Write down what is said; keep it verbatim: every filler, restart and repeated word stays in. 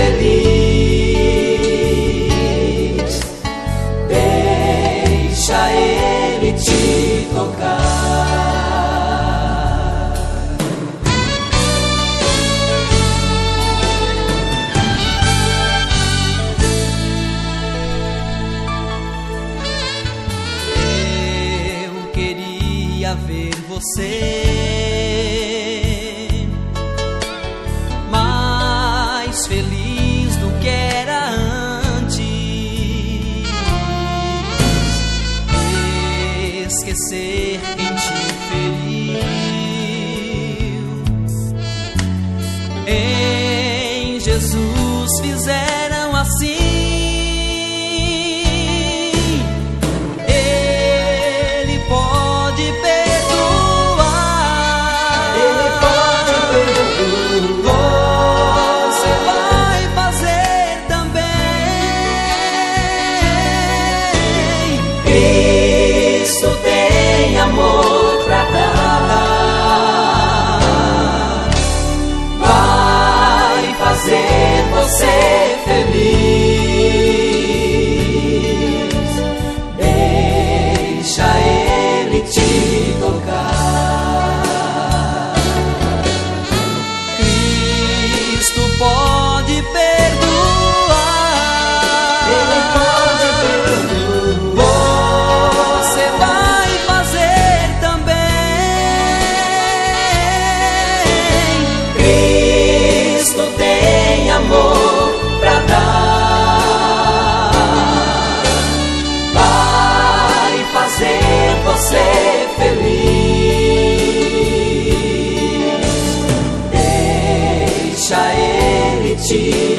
feliz. Deixa Ele te tocar. Eu queria ver você mais feliz do que era antes. Esquecer quem te feriu. Em Jesus fizeram assim. Ele pode perdoar. Ele pode perdoar. Você vai fazer também. Cristo tem amor pra dar. Vai fazer você feliz. Deixa Ele te tocar. Cristo pode perdoar. Ele pode perdoar. Você vai fazer também. Cristo tem amor pra dar. Vai fazer você feliz. Deixa Ele te